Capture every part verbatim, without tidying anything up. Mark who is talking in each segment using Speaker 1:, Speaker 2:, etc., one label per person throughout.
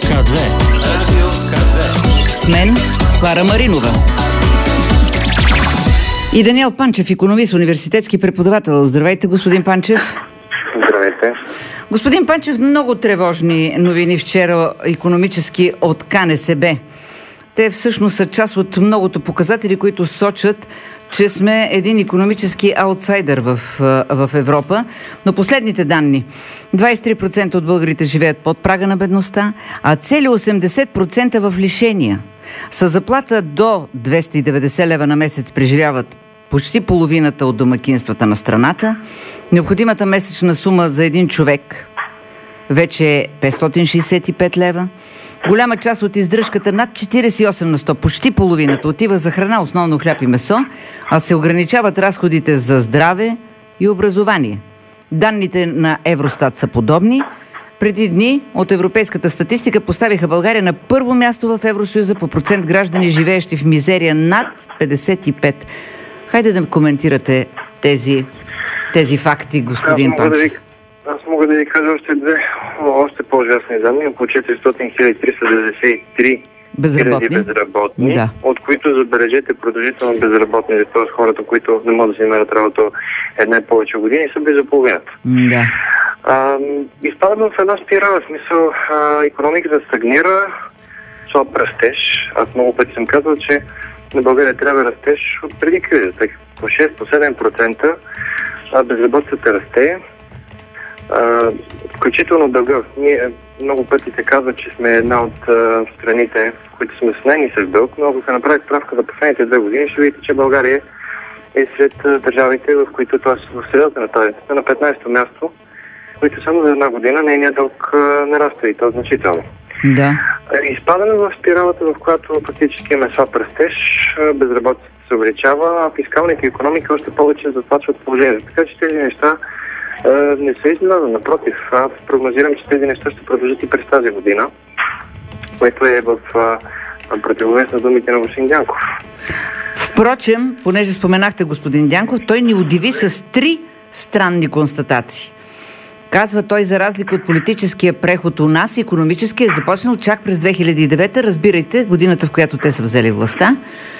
Speaker 1: К2. Радио К2.
Speaker 2: С мен Клара Маринова. И Даниел Панчев, икономист, университетски преподавател. Здравейте, господин Панчев.
Speaker 3: Здравейте.
Speaker 2: Господин Панчев, много тревожни новини вчера икономически от КНСБ. Те всъщност са част от многото показатели, които сочат, че сме един икономически аутсайдер в, в Европа. Но последните данни: двадесет и три процента от българите живеят под прага на бедността, а цели осемдесет процента в лишения. С заплата до двеста и деветдесет лева на месец преживяват почти половината от домакинствата на страната. Необходимата месечна сума за един човек вече е петстотин шейсет и пет лева. Голяма част от издръжката, над четиридесет и осем на сто, почти половината, отива за храна, основно хляб и месо, а се ограничават разходите за здраве и образование. Данните на Евростат са подобни. Преди дни от европейската статистика поставиха България на първо място в Евросъюза по процент граждани, живеещи в мизерия, над петдесет и пет. Хайде да коментирате тези, тези факти, господин Панчев.
Speaker 3: Аз мога да ви кажа още две, още по-ужасни данни. Около четиристотин хиляди триста деветдесет и три
Speaker 2: безработни,
Speaker 3: безработни
Speaker 2: да.
Speaker 3: От които, забележете, продължително безработни, т.е. хората, които не могат да си намерят работа една и повече години, са близо половината.
Speaker 2: Да.
Speaker 3: А, изпадаме в една спирала, в смисъл, а, икономиката стагнира, слаб растеж. Аз много пъти съм казал, че на България трябва растеж от преди кризата. По шест-седем процента безработицата расте. Uh, включително дълга. Ние много пъти се казва, че сме една от uh, страните, в които сме с най-нисък дълг, но ако се направи справка за последните две години, ще видите, че България е сред uh, държавите, в които, т.е. в средата на тази листа, на петнадесето място, които само за една година нейният дълг uh, нараства, и то значително.
Speaker 2: Да.
Speaker 3: Uh, изпадаме в спиралата, в която фактически имаме слаб растеж, uh, безработицата се увеличава, а фискалната икономика още повече затлачва от положението. Така че тези неща Uh, не се изненада, напротив. Аз прогнозирам, че тези неща ще продължат и през тази година, което е в uh, противовес на думите на господин Дянков.
Speaker 2: Впрочем, понеже споменахте господин Дянков, той ни удиви с три странни констатации. Казва той, за разлика от политическия преход у нас, икономически е започнал чак през две хиляди и девета, разбирайте, годината, в която те са взели властта.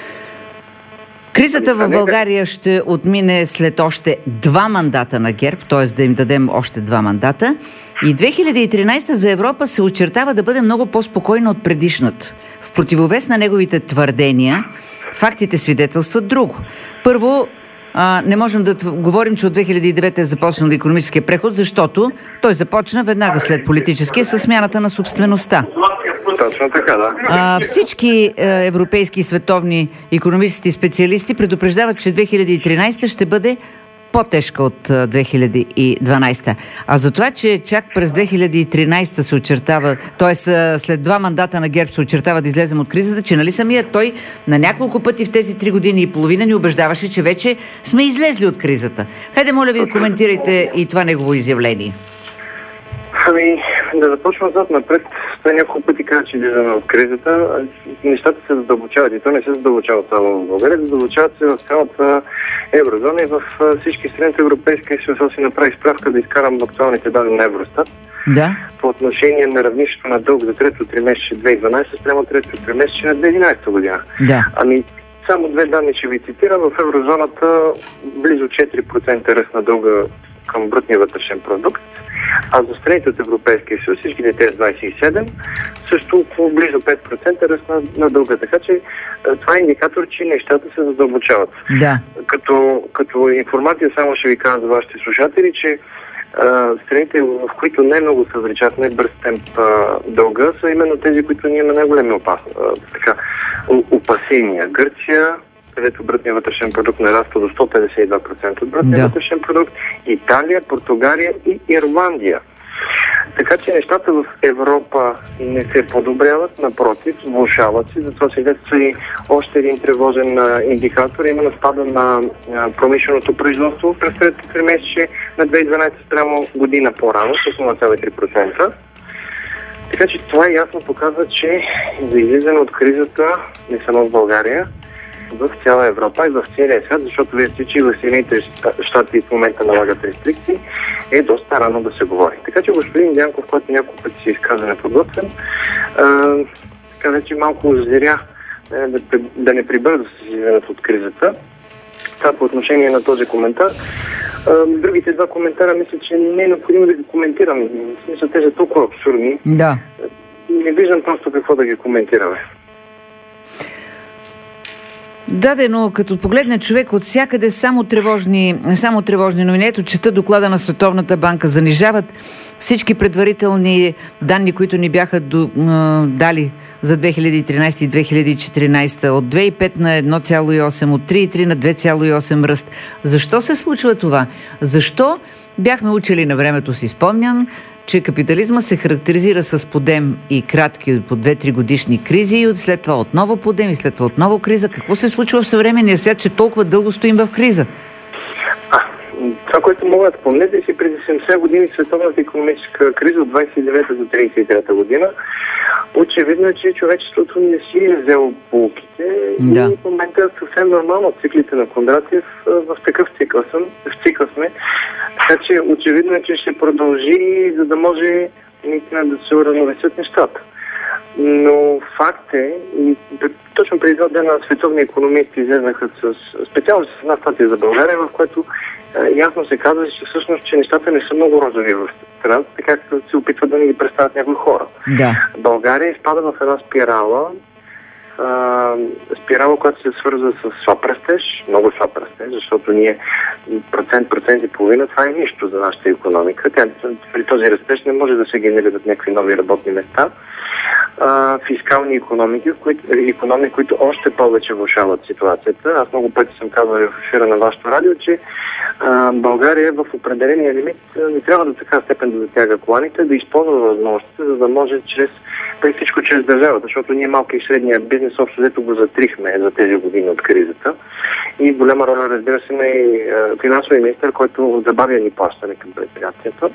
Speaker 2: Кризата в България ще отмине след още два мандата на ГЕРБ, т.е. да им дадем още два мандата. И две хиляди и тринадесета за Европа се очертава да бъде много по-спокойна от предишната. В противовес на неговите твърдения, фактите свидетелстват друго. Първо, а, не можем да говорим, че от две хиляди и девета е започнал икономическия преход, защото той започна веднага след политическия със смяната на собствеността.
Speaker 3: Точно така, да.
Speaker 2: А, всички е, европейски и световни икономисти и специалисти предупреждават, че две хиляди и тринадесета ще бъде по-тежка от две хиляди и дванадесета. А за това, че чак през две хиляди и тринадесета се очертава, т.е. след два мандата на ГЕРБ се очертава да излезем от кризата, че нали самият той на няколко пъти в тези три години и половина ни убеждаваше, че вече сме излезли от кризата. Хайде, моля ви, коментирайте и това негово изявление.
Speaker 3: Ами, да започвам зад напред. Той няколко пъти каза, че излизаме от кризата. Нещата се задълбочават и то не се задълбочават само в България, задълбочават се в цялата еврозона и в всички страни от Европейския съюз. Аз си направих справка да изкарам актуалните данни на Евростат.
Speaker 2: Да.
Speaker 3: По отношение на равнището на дълг за трето тримесечие две хиляди и дванадесета спрямо трето тримесечие на две хиляди и единадесета година.
Speaker 2: Да.
Speaker 3: Ами, само две данни ще ви цитирам. В еврозоната близо четири процента ръст на дълга към брутния вътрешен продукт, а за страните от Европейския съюз, всичките тези двадесет и седем, също около близо пет процента ръст на, на дълга. Така че това е индикатор, че нещата се задълбочават.
Speaker 2: Да.
Speaker 3: Като, като информация само ще ви кажа за вашите слушатели, че а, страните, в които не много се увеличават най-бърз темп а, дълга, са именно тези, които ние имаме най-големи опасни, а, така, опасения. Гърция, където брутният вътрешен продукт нараства до сто петдесет и два процента от брутния да. вътрешен продукт, Италия, Португалия и Ирландия. Така че нещата в Европа не се подобряват, напротив, влошават се. Затова свидетелства и още един тревожен а, индикатор, именно спада на а, промишленото производство през третото тримесечие на две хиляди и дванадесета спрямо година по-рано с нула цяло и три процента. Така че това ясно показва, че за излизане от кризата не само в България, в цяла Европа и в целия свят, защото вие сте, че в Съединените щати в момента налагат рестрикции, е доста рано да се говори. Така че господин Дянков, който няколко пъти се изказа неподготвен, А, така вече малко озря да, да не прибърза с излизането от кризата. Това по отношение на този коментар. А, другите два коментара мисля, че не е необходимо да ги коментирам. В смисъл, те са толкова абсурдни.
Speaker 2: Да.
Speaker 3: Не виждам просто какво да ги коментираме.
Speaker 2: Да, но като погледне човек от всякъде само тревожни, само тревожни новини. Ето, чета доклада на Световната банка. Занижават всички предварителни данни, които ни бяха до, а, дали за две хиляди и тринадесета и две хиляди и четиринадесета. От две цяло и пет на едно цяло и осем, от три цяло и три на две цяло и осем ръст. Защо се случва това? Защо бяхме учили на времето, си спомням, че капитализма се характеризира с подем и кратки по две-три годишни кризи и след това отново подем и след това отново криза. Какво се случва в съвременния свят, че толкова дълго стоим в криза?
Speaker 3: А, това, което мога да спомнете, си преди седемдесет години световната икономическа криза от двадесет и девета до тридесет и трета година. Очевидно е, че човечеството не си е взело полуките
Speaker 2: да.
Speaker 3: И в момента е съвсем нормално циклите на Кондратиев в такъв цикъл, съм, в цикъл сме. Така че очевидно е, че ще продължи, за да може наистина да се уравновесят нещата. Но факт е, и точно преди два дена световни икономисти излезнаха с, специално с една статия за България, в което е, ясно се казва, че всъщност, че нещата не са много розови в страната, така както се опитват да ни ги представят някои хора.
Speaker 2: Да.
Speaker 3: България изпада в една спирала, а, спирала, която се свързва с слаб растеж, много слаб растеж, защото ние процент, процент и половина, това е нищо за нашата икономика. Тя, при този растеж не може да се генерират някакви нови работни места. А, фискални икономики, които, икономики, които още повече влошават ситуацията. Аз много пъти съм казал в ефира на вашето радио, че а, България в определения лимит не трябва до така степен да затяга коланите, да използва възможностите, за да може чрез преди всичко чрез държавата, защото ние малки и средния бизнес общо взето го затрихме за тези години от кризата. И голяма роля, разбира се, на и финансовия министър, който забавя ни плащане към предприятията.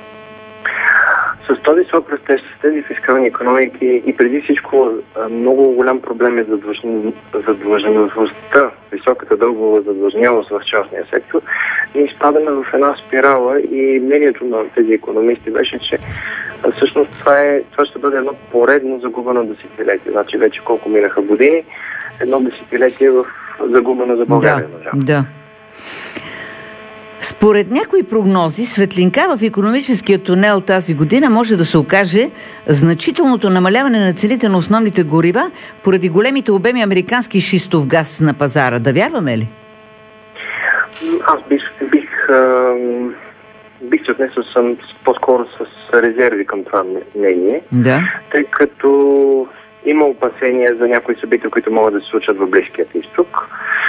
Speaker 3: С този слаб растеж, с тези фискални икономики и преди всичко много голям проблем е задлъжнялостта, високата дългова задлъжнялост в частния сектор. Ние изпадаме в една спирала и мнението на тези икономисти беше, че всъщност това, е, това ще бъде едно поредно загубено десетилетие. Значи вече колко минаха години, едно десетилетие в загубено за България.
Speaker 2: Да, да. Според някои прогнози, светлинка в икономическия тунел тази година може да се окаже значителното намаляване на цените на основните горива поради големите обеми американски шистов газ на пазара. Да вярваме ли?
Speaker 3: Аз бих, бих, бих се отнесъл съм по-скоро с резерви към това мнение,
Speaker 2: да.
Speaker 3: Тъй като има опасения за някои събития, които могат да се случат в Близкият изток.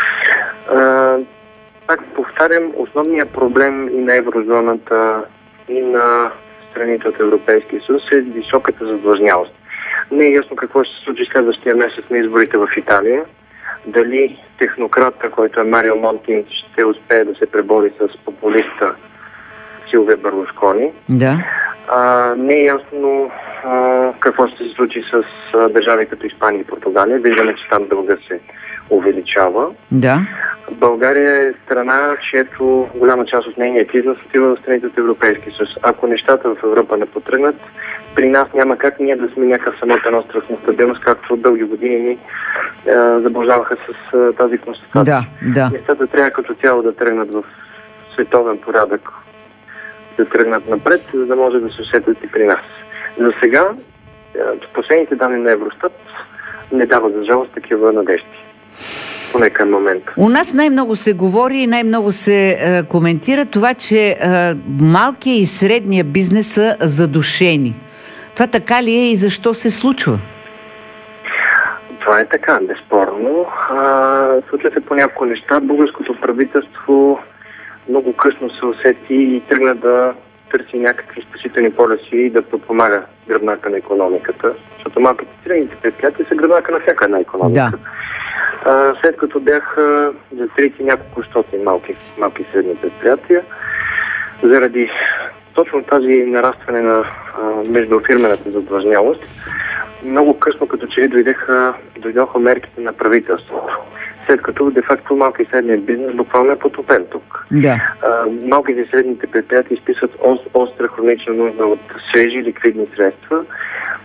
Speaker 3: Пак повтарям, основният проблем и на еврозоната, и на страните от Европейския съюз е високата задлъжнялост. Не е ясно какво ще се случи следващия месец на изборите в Италия. Дали технократа, който е Марио Монти, ще успее да се пребори с популиста Силвио Берлускони.
Speaker 2: Да.
Speaker 3: А, не е ясно а, какво ще се случи с а, държави като Испания и Португалия. Виждаме, че там дълга се увеличава.
Speaker 2: Да.
Speaker 3: България е страна, чието голяма част от нейният износ отива в страните от Европейския съюз. Ако нещата в Европа не потръгнат, при нас няма как ние да сме някакъв самотен остров на стабилност, както от дълги години ни е, заблуждаваха с е, тази констатация.
Speaker 2: Да, да.
Speaker 3: Нещата трябва като цяло да тръгнат в световен порядък, да тръгнат напред, за да може да се усетят и при нас. За сега, е, последните данни на Евростат не дават за жалост такива надежди. Поне към момента.
Speaker 2: У нас най-много се говори и най-много се е, коментира това, че е, малкия и средния бизнес са задушени. Това така ли е и защо се случва?
Speaker 3: Това е така, безспорно. Случва се по няколко неща. Българското правителство много късно се усети и тръгна да търси някакви спасителни полюси и да подпомага гръбнака на икономиката. Защото малките и средните предприятия са гръбнака на всяка една икономика.
Speaker 2: Да.
Speaker 3: А, след като бяха затрити няколко стотин малки, малки и средни предприятия, заради точно тази нарастване на а, междуфирмената задлъжнялост, много късно като че ли дойдеха, дойдоха мерките на правителството. След като де-факто малки и средният бизнес буквално е потопен тук.
Speaker 2: Да.
Speaker 3: А, малките и средните предприятия изписват остра хронична нужда от свежи ликвидни средства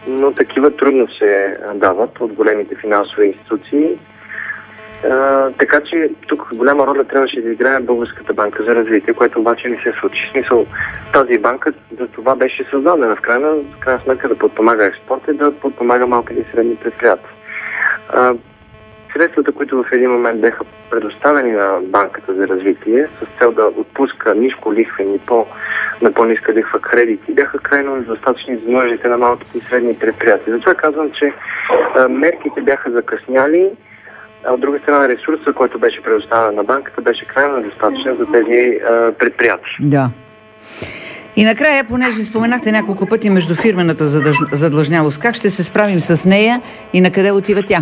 Speaker 3: но такива трудно се дават от големите финансови институции. А, така че тук голяма роля трябваше да играе Българската банка за развитие, което обаче не се случи. В смисъл, тази банка за това беше създадена в крайна, в крайна сметка да подпомага експорта и да подпомага малките и средни предприятия. А, средствата, които в един момент бяха предоставени на банката за развитие с цел да отпуска ниско лихвени по, на по-ниска лихва кредити, бяха крайно недостатъчни за нуждите на малките и средни предприятия. Затова казвам, че а, мерките бяха закъсняли, а от друга страна ресурса, който беше предоставен на банката, беше крайно недостатъчен за тези а, предприятия.
Speaker 2: Да. И накрая, понеже споменахте няколко пъти междуфирмената задълж... задлъжнялост, как ще се справим с нея и на къде отива тя?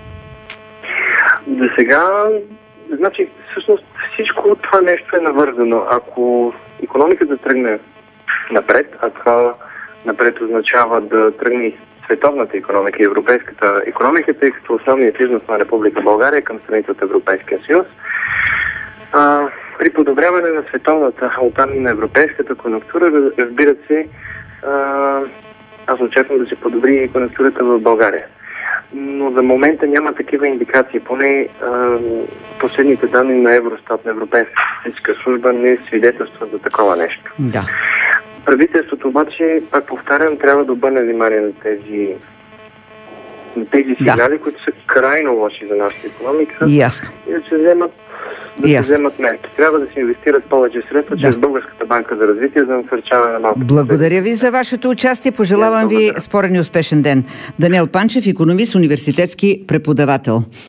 Speaker 3: За сега, значи, всъщност всичко това нещо е навързано. Ако икономиката тръгне напред, а това напред означава да тръгне световната икономика и европейската икономика, тъй като основният износ на Република България към страните от Европейския съюз, а, при подобряване на световната, а оттам и на европейската конюнктура, разбира се, а, аз очаквам да се подобри и конюнктурата в България. Но за момента няма такива индикации. Поне а, последните данни на Евростат, на Европейска статистическа служба, не свидетелстват за такова нещо.
Speaker 2: Да.
Speaker 3: Правителството обаче, пак повтарям, трябва да обърне внимание на тези, на тези сигнали, да, които са крайно лоши за нашата икономика.
Speaker 2: Ясно.
Speaker 3: И да се вземат, да се вземат мерки. Трябва да се инвестират повече средства, да, чрез Българската банка за развитие, за насърчаване на малко.
Speaker 2: Благодаря ви за вашето участие. Пожелавам ви спорен и успешен ден. Даниел Панчев, икономист, университетски преподавател.